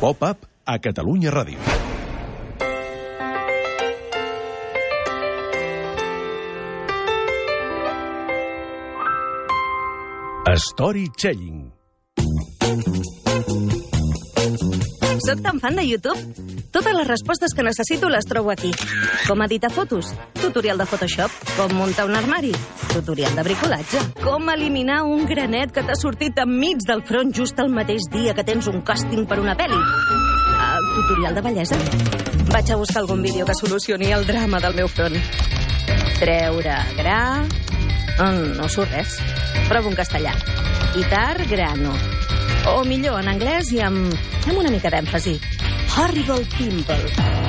Pop-up a Catalunya Ràdio. Storytelling. Soc tan fan de YouTube. Totes les respostes que necessito les trobo aquí. Com editar fotos, tutorial de Photoshop. Com muntar un armari, tutorial de bricolatge. Com eliminar un granet que t'ha sortit enmig del front just el mateix dia que tens un càsting per una pel·li. Tutorial de bellesa. Vaig a buscar algun vídeo que solucioni el drama del meu front. Treure gra... No surt res. Provo en castellà. Quitar grano. O millor, en anglès i amb una mica d'èmfasi. Horrible pimple.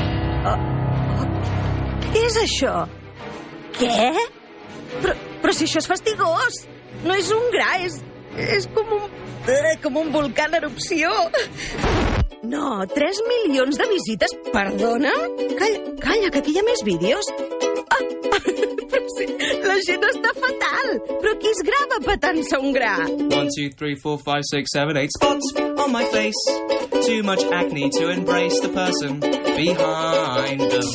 Què és això? Què? Però si això és fastigós. No és un gra, és com un volcà en erupció. No, 3 milions de visites? Perdona? Calla, que aquí hi ha més vídeos. Però sí, la gent està fatal. Però qui es grava petant-se un gra? 1, 2, 3, 4, 5, 6, 7, 8 spots on my face. Too much acne to embrace the person behind them.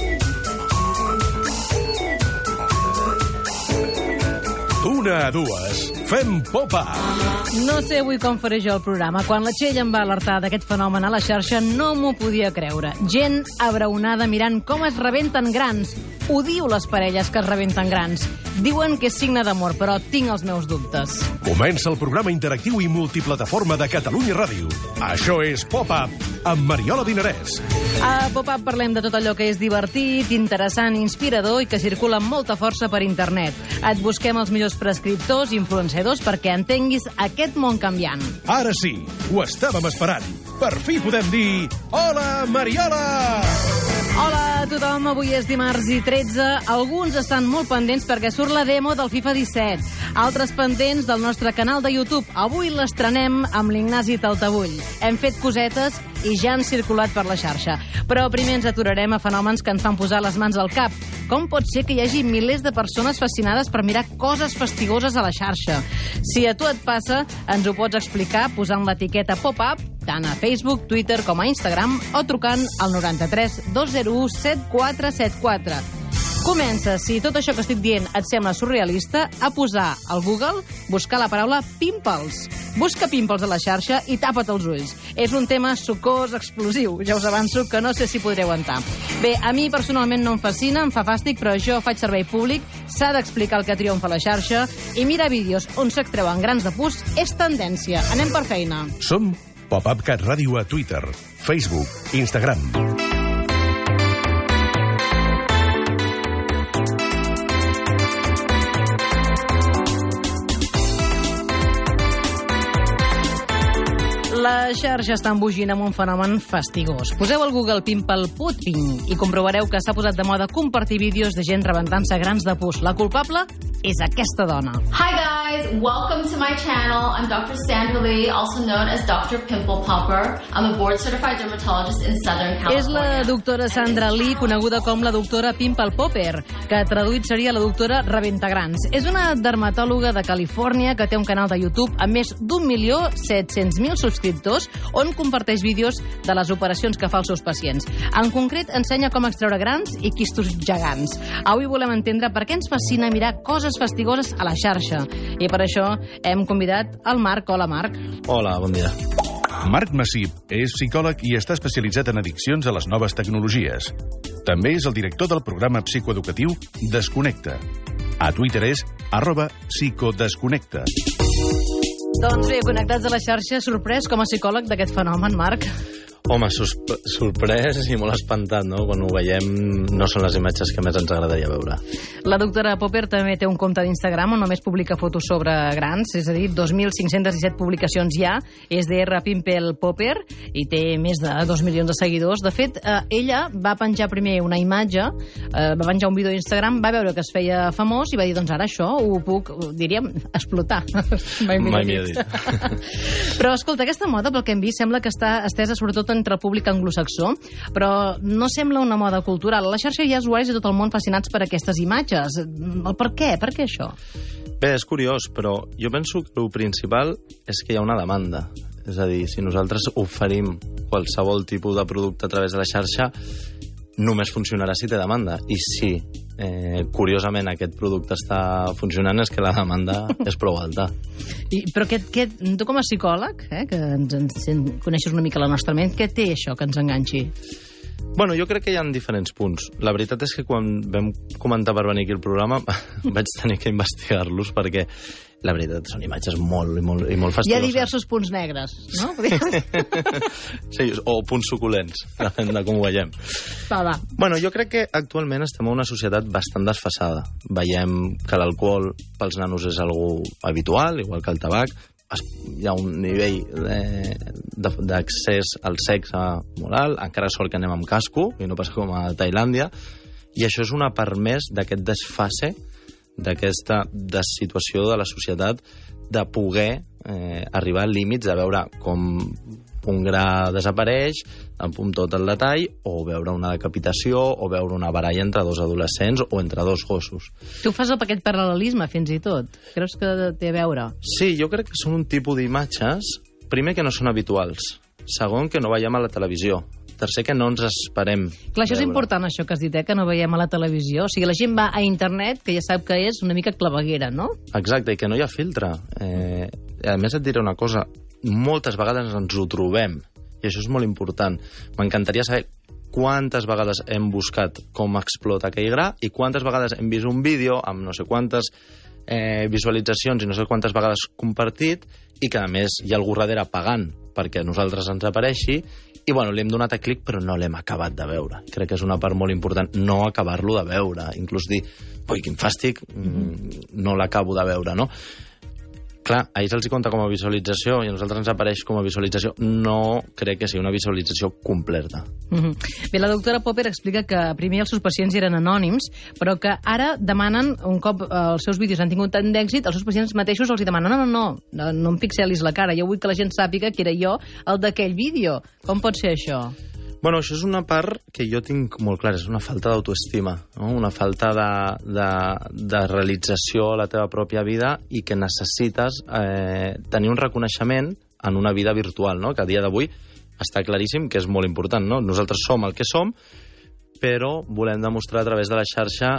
D'una a dues, fem pop-up. No sé avui com faré jo el programa. Quan la Txell em va alertar d'aquest fenomen a la xarxa no m'ho podia creure. Gent abraonada mirant com es rebenten grans. Odio les parelles que es rebenten grans. Diuen que és signe d'amor, però tinc els meus dubtes. Comença el programa interactiu i multiplataforma de Catalunya Ràdio. Això és Pop-up, amb Mariola Dinarès. A Pop-up parlem de tot allò que és divertit, interessant, inspirador i que circula amb molta força per internet. Et busquem els millors prescriptors i influenciadors perquè entenguis aquest món canviant. Ara sí, ho estàvem esperant. Per fi podem dir... Hola, Mariola! Hola a tothom, avui és dimarts i 13. Alguns estan molt pendents perquè surt la demo del FIFA 17. Altres pendents del nostre canal de YouTube. Avui l'estrenem amb l'Ignasi Taltabull. Hem fet cosetes i ja han circulat per la xarxa. Però primer ens aturarem a fenòmens que ens fan posar les mans al cap. Com pot ser que hi hagi milers de persones fascinades per mirar coses fastigoses a la xarxa? Si a tu et passa, ens ho pots explicar posant l'etiqueta Pop-up tant a Facebook, Twitter com a Instagram o trucant al 93 201 7474. Comença, si tot això que estic dient et sembla surrealista, a posar al Google, buscar la paraula pimples. Busca pimples a la xarxa i tapa't els ulls. És un tema sucós, explosiu. Ja us avanço que no sé si podré aguantar. Bé, a mi personalment no em fascina, em fa fàstic, però jo faig servei públic, s'ha d'explicar el que triomfa a la xarxa i mirar vídeos on s'extreuen grans de pus és tendència. Anem per feina. Som Pop-up Cat Ràdio a Twitter, Facebook, Instagram. La xarxa està embogint amb un fenomen fastigós. Poseu al Google Pimple Pudding i comprovareu que s'ha posat de moda compartir vídeos de gent rebentant-se grans de pus. La culpable és aquesta dona. Hi guys, welcome to my channel. I'm Dr. Sandra Lee, also known as Dr. Pimple Popper. I'm a board-certified dermatologist in Southern California. És la doctora Sandra Lee, coneguda com la doctora Pimple Popper, que traduït seria la doctora Rebentagrans. És una dermatòloga de Califòrnia que té un canal de YouTube amb més d'1.700.000 subscriptors on comparteix vídeos de les operacions que fa als seus pacients. En concret, ensenya com extreure grans i quistos gegants. Avui volem entendre per què ens fascina mirar coses fastigoses a la xarxa. I per això hem convidat el Marc. Hola, Marc. Hola, bon dia. Marc Massip és psicòleg i està especialitzat en addiccions a les noves tecnologies. També és el director del programa psicoeducatiu Desconnecta. A Twitter és @psicodesconnecta. Doncs bé, connectats a la xarxa, sorprès com a psicòleg d'aquest fenomen, Marc? Home, sorprès i molt espantat, no? Quan ho veiem no són les imatges que més ens agradaria veure. La doctora Popper també té un compte d'Instagram on només publica fotos sobre grans, és a dir, 2.517 publicacions ja, és Dr. Pimple Popper i té més de 2 milions de seguidors. De fet, ella va penjar primer una imatge, va penjar un vídeo d'Instagram, va veure que es feia famós i va dir, doncs ara això ho puc, diríem, explotar. Mai millor dit. Però, escolta, aquesta moda, pel que hem vist, sembla que està estesa sobretot entre el públic anglosaxó, però no sembla una moda cultural. A la xarxa hi ha usuaris de tot el món fascinats per aquestes imatges. Per què? Per què això? Bé, és curiós, però jo penso que el principal és que hi ha una demanda. És a dir, si nosaltres oferim qualsevol tipus de producte a través de la xarxa només funcionarà si té demanda. I si, curiosament, aquest producte està funcionant és que la demanda és prou alta. Però tu com a psicòleg, que coneixes una mica la nostra ment, què té això que ens enganxi? Bueno, jo crec que hi ha diferents punts. La veritat és que quan vam comentar per venir aquí al programa vaig tenir que investigar-los perquè la veritat són imatges molt fastidoses. Hi ha diversos punts negres, no? Sí, o punts suculents, depèn de com ho veiem. Va. Bueno, jo crec que actualment estem en una societat bastant desfasada. Veiem que l'alcohol pels nanos és algo habitual, igual que el tabac. Hi ha un nivell d'accés al sexe molt alt, encara sort que anem amb casco, i no passa com a Tailàndia, i això és una part més d'aquest desfase, d'aquesta situació de la societat de poder arribar a límits de veure com un gra desapareix, amb tot el detall, o veure una decapitació, o veure una baralla entre dos adolescents o entre dos gossos. Tu fas aquest paral·lelisme, fins i tot. Creus que té a veure? Sí, jo crec que són un tipus d'imatges, primer, que no són habituals, segon, que no veiem a la televisió, tercer, que no ens esperem. Clar, això és important, això que has dit, que no veiem a la televisió. O sigui, la gent va a internet, que ja sap que és una mica claveguera, no? Exacte, i que no hi ha filtre. A més, et diré una cosa, moltes vegades ens ho trobem, i això és molt important. M'encantaria saber quantes vegades hem buscat com explota aquell gra i quantes vegades hem vist un vídeo amb no sé quantes visualitzacions i no sé quantes vegades compartit, i que a més hi ha algú darrere pagant perquè a nosaltres ens apareixi, i bueno, li hem donat a clic però no l'hem acabat de veure. Crec que és una part molt important no acabar-lo de veure, inclús dir, oi, quin fàstic, no l'acabo de veure, no? Clar, a ells els hi compta com a visualització i a nosaltres ens apareix com a visualització. No crec que sigui una visualització completa. Bé, la doctora Popper explica que primer els seus pacients eren anònims, però que ara demanen, un cop els seus vídeos han tingut tant d'èxit, els seus pacients mateixos els hi demanen no em pixelis la cara, jo vull que la gent sàpiga que era jo el d'aquell vídeo. Com pot ser això? Bueno, això és una part que jo tinc molt clara, és una falta d'autoestima, no? Una falta de realització a la teva pròpia vida i que necessites tenir un reconeixement en una vida virtual, no? Que a dia d'avui està claríssim que és molt important, no? Nosaltres som el que som, però volem demostrar a través de la xarxa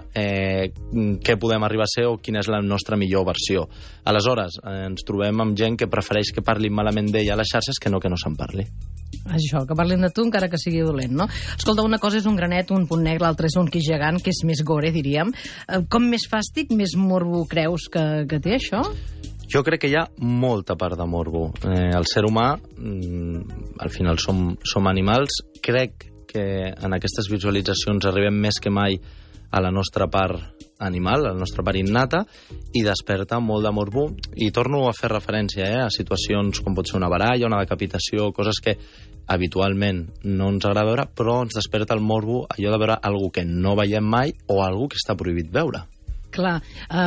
què podem arribar a ser o quina és la nostra millor versió. Aleshores, ens trobem amb gent que prefereix que parlin malament d'ella a les xarxes que no se'n parli. Això, que parlin de tu encara que sigui dolent, no? Escolta, una cosa és un granet, un punt negre, l'altre és un quix gegant, que és més gore, diríem. Com més fàstic, més morbo creus que té això? Jo crec que hi ha molta part de morbo. El ser humà, al final som animals, crec que en aquestes visualitzacions arribem més que mai a la nostra part animal, a la nostra part innata, i desperta molt de morbo. I torno a fer referència a situacions com pot ser una baralla, una decapitació, coses que habitualment no ens agrada veure, però ens desperta el morbo, allò de veure alguna que no veiem mai o alguna que està prohibit veure. Clar,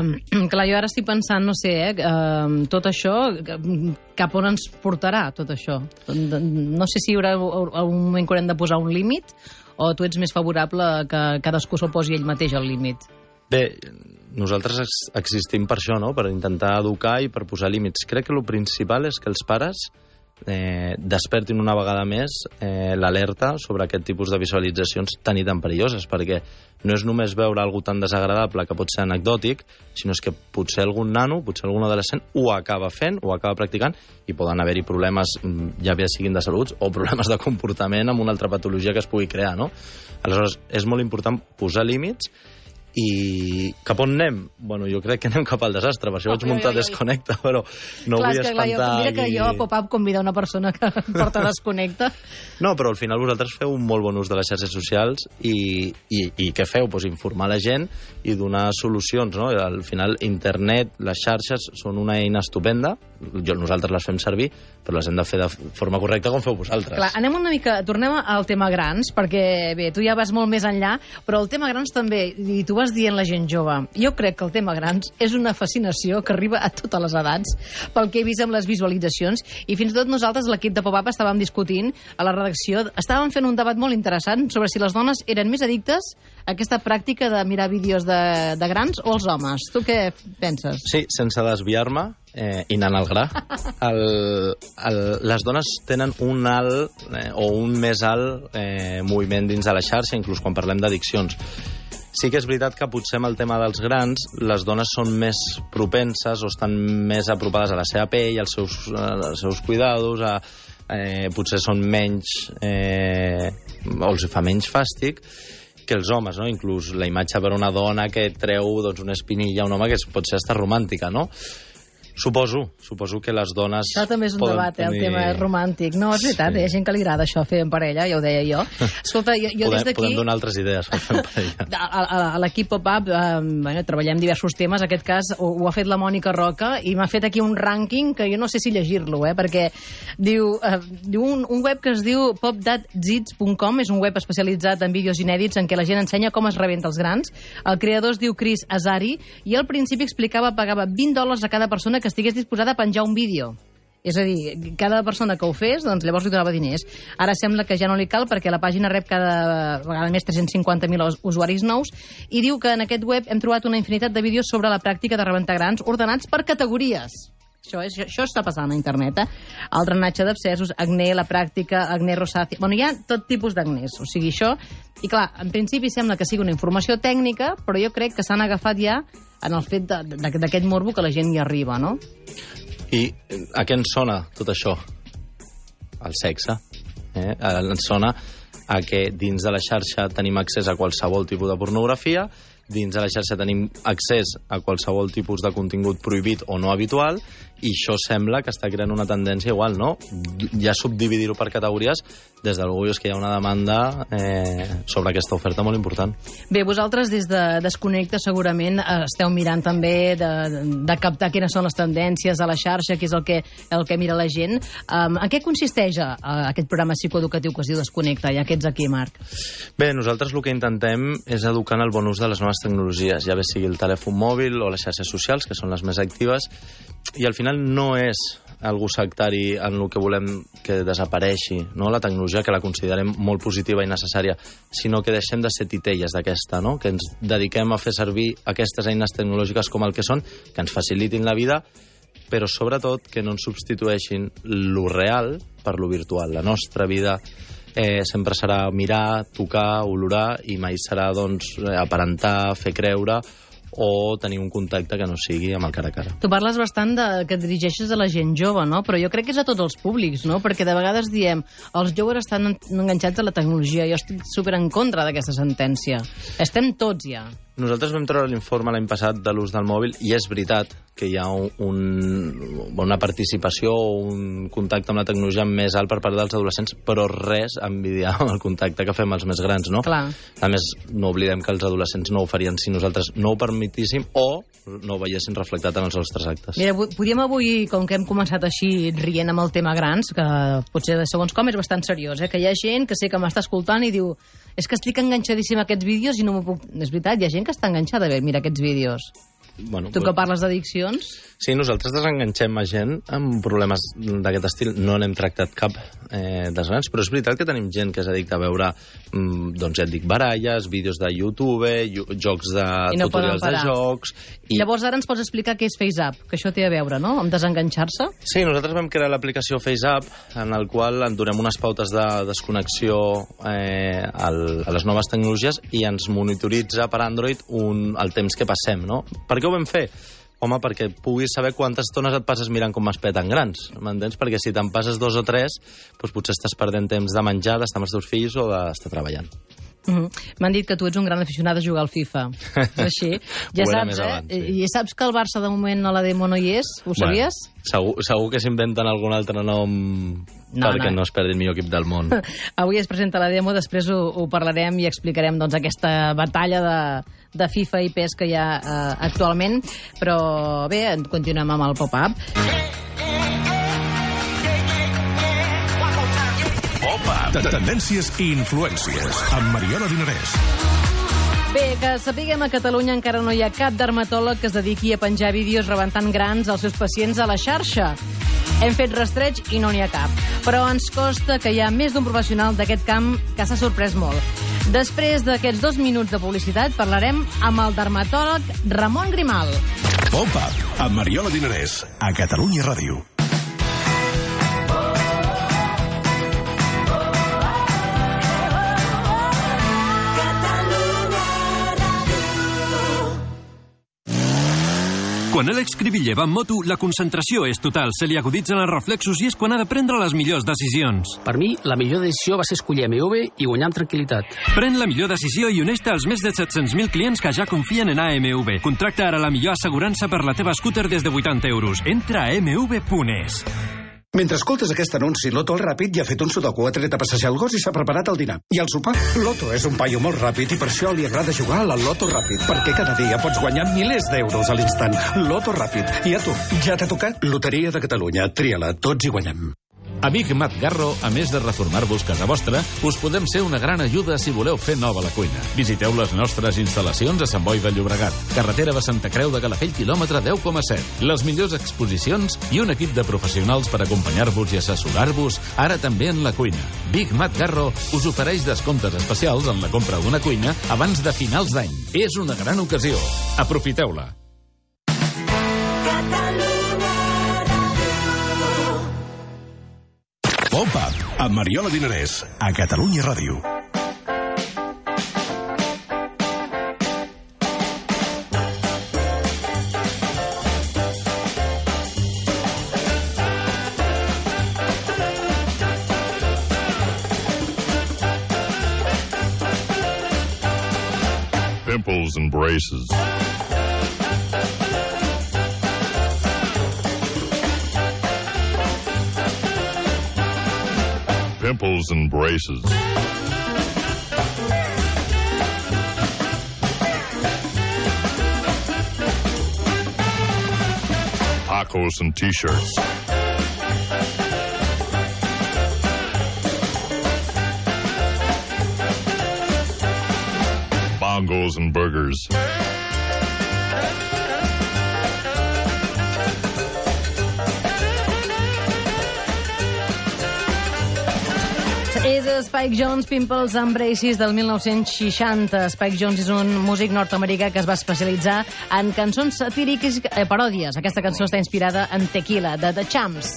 jo ara estic pensant, no sé, tot això, cap on ens portarà tot això? No sé si hi haurà un moment que haurem de posar un límit o tu ets més favorable que cadascú se'l posi ell mateix al límit? Bé, nosaltres existim per això, no? Per intentar educar i per posar límits. Crec que el principal és que els pares despertin una vegada més l'alerta sobre aquest tipus de visualitzacions tan i tan perilloses, perquè no és només veure alguna tan desagradable que pot ser anecdòtic, sinó és que potser algun nano, potser algun adolescent ho acaba fent, ho acaba practicant, i poden haver-hi problemes, ja bé siguin de salut, o problemes de comportament amb una altra patologia que es pugui crear, no? Aleshores, és molt important posar límits. I cap on anem? Bueno, jo crec que anem cap al desastre, per això vaig muntar Desconnecta, però no vull espantar... Mira que jo a Pop-Up convida una persona que porta Desconnecta. No, però al final vosaltres feu un molt bon ús de les xarxes socials i què feu? Pues informar la gent i donar solucions, no? Al final internet, les xarxes són una eina estupenda, nosaltres les fem servir, però les hem de fer de forma correcta com feu vosaltres. Clar, tornem al tema grans, perquè bé, tu ja vas molt més enllà, però el tema grans també, i tu vas dient la gent jove. Jo crec que el tema grans és una fascinació que arriba a totes les edats, pel que he vist amb les visualitzacions, i fins i tot nosaltres, l'equip de Pop-Up, estàvem discutint a la redacció, estàvem fent un debat molt interessant sobre si les dones eren més addictes a aquesta pràctica de mirar vídeos de grans o els homes. Tu què penses? Sí, sense desviar-me, i anant al gra, les dones tenen un alt o un més alt moviment dins de la xarxa, inclús quan parlem d'addiccions. Sí que és veritat que potser amb el tema dels grans les dones són més propenses o estan més apropades a la seva pell, als seus cuidados, potser són menys o els fa menys fàstic que els homes, no? Inclús la imatge per una dona que treu doncs, una espinilla a un home que pot ser hasta romàntica, no? Suposo que les dones... Això també és un debat, el tema romàntic. No, és veritat, hi ha gent que li agrada això, fer en parella, ja ho deia jo. Escolta, jo des d'aquí... Podem donar altres idees per fer en parella. A l'equip Pop-Up treballem diversos temes, en aquest cas ho ha fet la Mònica Roca, i m'ha fet aquí un rànquing que jo no sé si llegir-lo, perquè diu un web que es diu popdatzits.com, és un web especialitzat en vídeos inèdits en què la gent ensenya com es rebenta els grans. El creador es diu Chris Azari, i al principi pagava $20 a cada persona que estigués disposada a penjar un vídeo. És a dir, cada persona que ho fes, doncs llavors li donava diners. Ara sembla que ja no li cal perquè la pàgina rep cada vegada més 350.000 usuaris nous i diu que en aquest web hem trobat una infinitat de vídeos sobre la pràctica de rebentar grans ordenats per categories. Això està passant a internet, El drenatge d'abscessos, acné, la pràctica, acné rosàcia... Bueno, hi ha tot tipus d'acnés, o sigui, això... I clar, en principi sembla que sigui una informació tècnica, però jo crec que s'han agafat ja en el fet d'aquest morbo que la gent hi arriba, no? I a què ens sona tot això? El sexe. Ens sona a que dins de la xarxa tenim accés a qualsevol tipus de pornografia, dins de la xarxa tenim accés a qualsevol tipus de contingut prohibit o no habitual, i això sembla que està creant una tendència igual, no? Ja subdividir-ho per categories, des de l'orgull és que hi ha una demanda sobre aquesta oferta molt important. Bé, vosaltres des de Desconnecta segurament esteu mirant també de captar quines són les tendències a la xarxa, què és el que mira la gent. En què consisteix aquest programa psicoeducatiu que es diu Desconnecta, ja que ets aquí, Marc? Bé, nosaltres el que intentem és educar en el bon ús de les noves tecnologies, ja bé sigui el telèfon mòbil o les xarxes socials, que són les més actives, i al final no és algú sectari en el que volem que desapareixi, no? La tecnologia, que la considerem molt positiva i necessària, sinó que deixem de ser titelles d'aquesta, no? Que ens dediquem a fer servir aquestes eines tecnològiques com el que són, que ens facilitin la vida, però sobretot que no ens substitueixin lo real per lo virtual. La nostra vida sempre serà mirar, tocar, olorar, i mai serà doncs, aparentar, fer creure o tenir un contacte que no sigui amb el cara a cara. Tu parles bastant que et dirigeixes a la gent jove, no? Però jo crec que és a tots els públics, no? Perquè de vegades diem els joves estan enganxats a la tecnologia. Jo estic super en contra d'aquesta sentència. Estem tots ja. Nosaltres vam treure l'informe l'any passat de l'ús del mòbil i és veritat que hi ha una participació o un contacte amb la tecnologia més alt per part dels adolescents, però res a envidiar amb el contacte que fem els més grans, no? Clar. A més, no oblidem que els adolescents no ho farien si nosaltres no ho permetíssim o no ho veiessin reflectat en els nostres actes. Mira, podríem avui, com que hem començat així rient amb el tema grans, que potser de segons com és bastant seriós, que hi ha gent que sé que m'està escoltant i diu és que estic enganxadíssim a aquests vídeos i no m'ho puc... És veritat, hi ha gent que està enganxada a mirar aquests vídeos. Bueno, tu que parles d'addiccions... Sí, nosaltres desenganxem a gent amb problemes d'aquest estil. No n'hem tractat cap dels grans, però és veritat que tenim gent que és addicta a veure, doncs ja et dic, baralles, vídeos de YouTube, jocs de tutorials de jocs... Llavors ara ens pots explicar què és FaceApp, que això té a veure, no?, amb desenganxar-se? Sí, nosaltres vam crear l'aplicació FaceApp, en el qual en donem unes pautes de desconnexió a les noves tecnologies i ens monitoritza per Android el temps que passem, no? Per què ho vam fer? Home, perquè puguis saber quantes estones et passes mirant com es peten grans, m'entens? Perquè si te'n passes 2 o 3, doncs potser estàs perdent temps de menjar, d'estar amb els teus fills o d'estar treballant. M'han dit que tu ets un gran aficionat a jugar al FIFA. És així. Ja saps, abans, sí. I saps que el Barça de moment a la demo no hi és? Ho sabies? Segur que s'inventen algun altre nom perquè no es perdi el millor equip del món. Avui es presenta la demo, després ho parlarem i explicarem doncs, aquesta batalla de FIFA i PES que hi ha actualment. Però bé, continuem amb el pop-up. Tendències i influències amb Mariola Dinarès. Bé, que sapiguem, a Catalunya encara no hi ha cap dermatòleg que es dediqui a penjar vídeos rebentant grans als seus pacients a la xarxa. Hem fet rastreig i no n'hi ha cap. Però ens consta que hi ha més d'un professional d'aquest camp que s'ha sorprès molt. Després d'aquests 2 minuts de publicitat parlarem amb el dermatòleg Ramon Grimal. Pop-up, amb Mariola Dinarès, a Catalunya Ràdio. Quan Àlex Cribiller va en moto, la concentració és total, se li aguditzen els reflexos i és quan ha de prendre les millors decisions. Per mi, la millor decisió va ser escollir AMV i guanyar amb tranquil·litat. Pren la millor decisió i uneix-te als més de 700.000 clients que ja confien en AMV. Contracta ara la millor assegurança per la teva scooter des de 80 euros. Entra a amv.es. Mentre escoltes aquest anunci, Loto el Ràpid ja ha fet un sudoku, ha tret a passejar el gos i s'ha preparat el dinar. I el sopar? Loto és un paio molt ràpid i per això li agrada jugar a la Loto Ràpid, perquè cada dia pots guanyar milers d'euros a l'instant. Loto Ràpid. I a tu, ja t'ha tocat? Loteria de Catalunya. Tria-la, tots hi guanyem. Amic Mat Garro, a més de reformar-vos casa vostra, us podem ser una gran ajuda si voleu fer nova la cuina. Visiteu les nostres instal·lacions a Sant Boi de Llobregat, carretera de Santa Creu de Calafell, quilòmetre 10,7. Les millors exposicions i un equip de professionals per acompanyar-vos i assessorar-vos, ara també en la cuina. Big Mat Garro us ofereix descomptes especials en la compra d'una cuina abans de finals d'any. És una gran ocasió. Aprofiteu-la. Pop-up, amb Mariola Dinarès, a Catalunya Ràdio. Pimples and braces. Pimples and braces. Tacos and t-shirts. Bongos and burgers. És Spike Jones, Pimples and Braces, del 1960. Spike Jones és un músic nord-americà que es va especialitzar en cançons satíriques i paròdies. Aquesta cançó està inspirada en Tequila, de The Champs.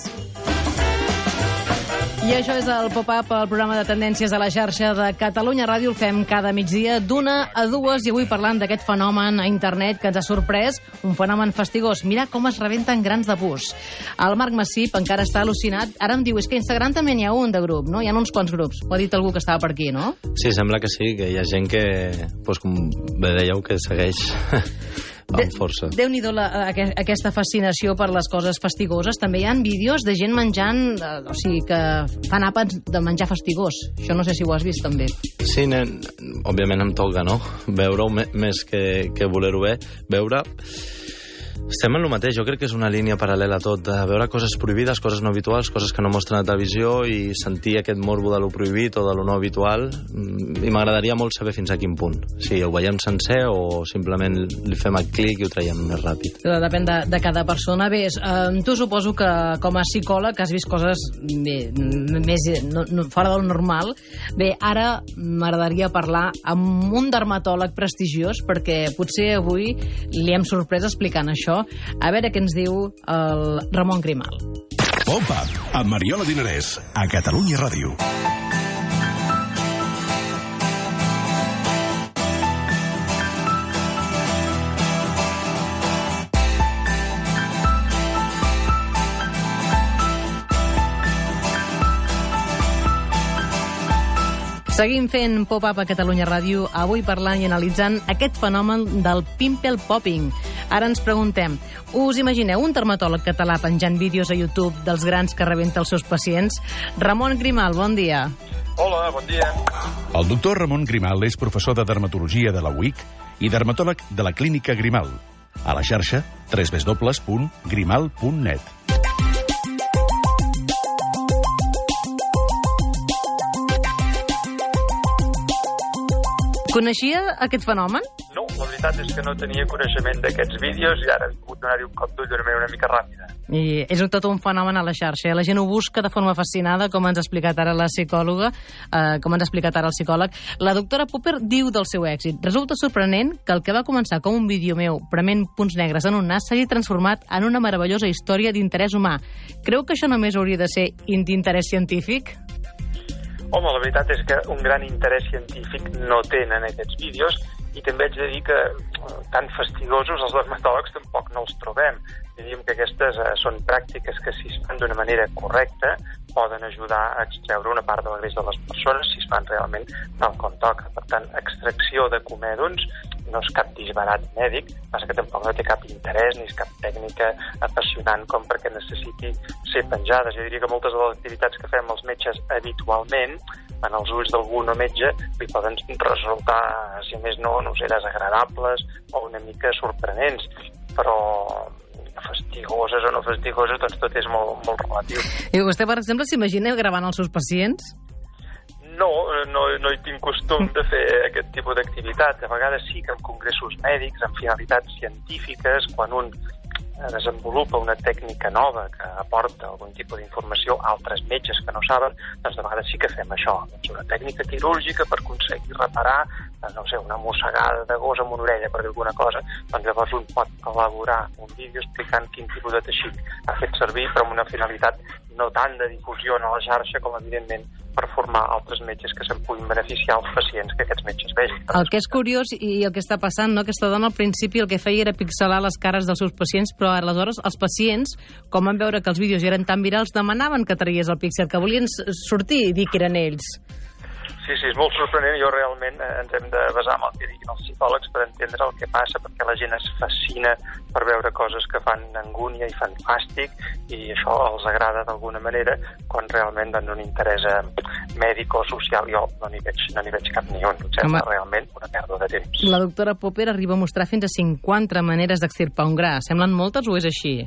I això és el Pop-Up, el programa de tendències a la xarxa de Catalunya Ràdio. El fem cada migdia d'1 a 2 i avui parlant d'aquest fenomen a internet que ens ha sorprès, un fenomen fastigós. Mira com es rebenten grans de pus. El Marc Massip encara està al·lucinat. Ara em diu, és que a Instagram també n'hi ha un de grup, no? Hi ha uns quants grups. Ho ha dit algú que estava per aquí, no? Sí, sembla que sí, que hi ha gent que, doncs, com bé dèieu, que segueix amb força. Déu-n'hi-do aquesta fascinació per les coses fastigoses. També hi ha vídeos de gent menjant, o sigui, que fan àpats de menjar fastigós. Això no sé si ho has vist, també. Sí, òbviament em toca, no? Veure-ho més que voler-ho veure. Estem en el mateix, jo crec que és una línia paral·lela a tot, de veure coses prohibides, coses no habituals, coses que no mostren a televisió i sentir aquest morbo de lo prohibit o de lo no habitual, i m'agradaria molt saber fins a quin punt. Si ho veiem sencer o simplement li fem el clic i ho traiem més ràpid. Depèn de cada persona. Bé, tu suposo que com a psicòleg has vist coses més fora del normal. Bé, ara m'agradaria parlar amb un dermatòleg prestigiós perquè potser avui li hem sorprès explicant això. A veure què ens diu el Ramon Grimal. Pop-Up, amb Mariola Dinarès, a Catalunya Ràdio. Seguim fent Pop-Up a Catalunya Ràdio, avui parlant i analitzant aquest fenomen del pimple popping. Ara ens preguntem, us imagineu un dermatòleg català penjant vídeos a YouTube dels grans que rebenta els seus pacients? Ramon Grimal, bon dia. Hola, bon dia. El doctor Ramon Grimal és professor de dermatologia de la UIC i dermatòleg de la Clínica Grimal. A la xarxa, www.grimal.net. Coneixia aquest fenomen? No, la veritat és que no tenia coneixement d'aquests vídeos i ara he pogut donar-hi un cop d'ull d'una manera una mica ràpida. I és tot un fenomen a la xarxa. La gent ho busca de forma fascinada, com ens ha explicat ara la psicòloga, com ens ha explicat ara el psicòleg. La doctora Popper diu del seu èxit: resulta sorprenent que el que va començar com un vídeo meu prement punts negres en un nas s'hagi transformat en una meravellosa història d'interès humà. Creu que això només hauria de ser d'interès científic? Home, la veritat és que un gran interès científic no tenen aquests vídeos, i també haig de dir que tan fastigosos els dermatòlegs tampoc no els trobem. Diríem que aquestes són pràctiques que, si es fan d'una manera correcta, poden ajudar a extreure una part de la greix de les persones si es fan realment tal com toca. Per tant, extracció de comèdons no és cap disbarat mèdic, passa que tampoc no té cap interès ni és cap tècnica apassionant com perquè necessiti ser penjades. Jo diria que moltes de les activitats que fem els metges habitualment, en els ulls d'algun metge, li poden resultar, si més no sé, desagradables o una mica sorprenents, però fastigoses o no fastigoses, doncs tot és molt, molt relatiu. I vostè, per exemple, s'imagina gravant els seus pacients? No hi tinc costum de fer aquest tipus d'activitat. A vegades sí que en congressos mèdics, en finalitats científiques, quan un desenvolupa una tècnica nova que aporta algun tipus d'informació a altres metges que no saben, doncs de vegades sí que fem això. Doncs una tècnica quirúrgica per aconseguir reparar, no sé, una mossegada de gos amb una orella, per dir alguna cosa, doncs llavors un pot elaborar un vídeo explicant quin tipus de teixit ha fet servir, però amb una finalitat no tant de difusió a la xarxa com, evidentment, per formar altres metges que se'n puguin beneficiar els pacients que aquests metges vegin. El que és curiós i el que està passant, no? Aquesta dona al principi el que feia era pixelar les cares dels seus pacients, però aleshores els pacients, com van veure que els vídeos eren tan virals, demanaven que traies el píxel, que volien sortir i dir que eren ells. Sí, és molt sorprenent. Jo realment ens hem de basar en el que diguin els psicòlegs per entendre el que passa, perquè la gent es fascina per veure coses que fan angúnia i fan fàstic, i això els agrada d'alguna manera, quan realment d'un interès mèdic o social jo no n'hi veig cap ni un. Em sembla realment una pèrdua de temps. La doctora Popper arriba a mostrar fins a 50 maneres d'extirpar un gra. Semblen moltes o és així?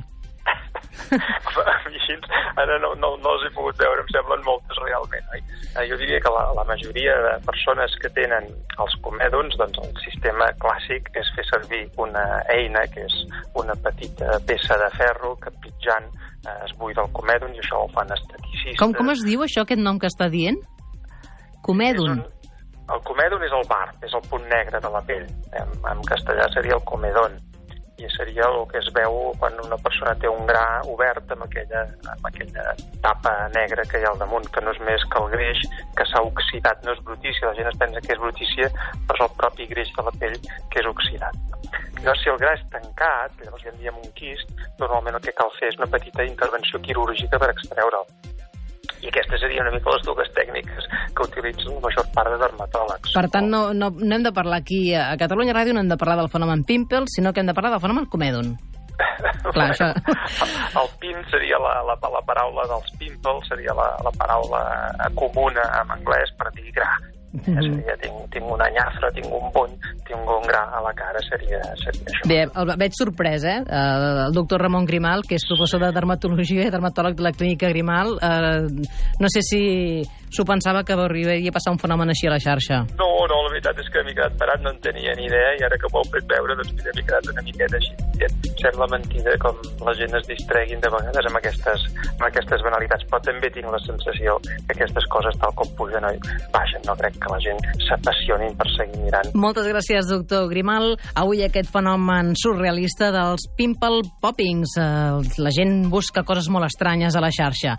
Ara no els he pogut veure, em semblen moltes realment. Jo diria que la majoria de persones que tenen els comèdons, doncs el sistema clàssic és fer servir una eina que és una petita peça de ferro que pitjant es buida el comèdon, i això ho fan esteticistes. Com es diu això, aquest nom que està dient? Comèdon. El comèdon és el barb, és el punt negre de la pell. En castellà seria el comedón. I seria el que es veu quan una persona té un gra obert amb aquella tapa negra que hi ha al damunt, que no és més que el greix que s'ha oxidat. No és brutícia, la gent es pensa que és brutícia, però és el propi greix de la pell que és oxidat. Llavors, si el gra és tancat, llavors ja en diem un quist, normalment el que cal fer és una petita intervenció quirúrgica per extreure'l. I aquestes serien una mica les dues tècniques que utilitzen la major part de dermatòlegs. Per tant, no hem de parlar aquí a Catalunya Ràdio, no hem de parlar del fenomen pimple, sinó que hem de parlar del fenomen comèdon. Clar, això... El pin seria la paraula dels pimples, seria la paraula comuna en anglès per dir gra. Seria, tinc una nyafra, tinc un bony, tinc un gra a la cara, seria això. Bé, el veig sorprès, el doctor Ramon Grimal, que és professor de dermatologia i dermatòleg de la clínica Grimal, no sé si s'ho pensava que arribaria a passar un fenomen així a la xarxa. No, la veritat és que m'he quedat parat, no en tenia ni idea, i ara que m'ho heu fet veure, doncs m'he quedat una miqueta així. Sembla mentida com la gent es distreguin de vegades amb aquestes banalitats, però també tinc la sensació que aquestes coses, tal com pugen o baixen, no crec que la gent s'apassionin per seguir mirant. Moltes gràcies, doctor Grimal. Avui aquest fenomen surrealista dels pimple poppings. La gent busca coses molt estranyes a la xarxa.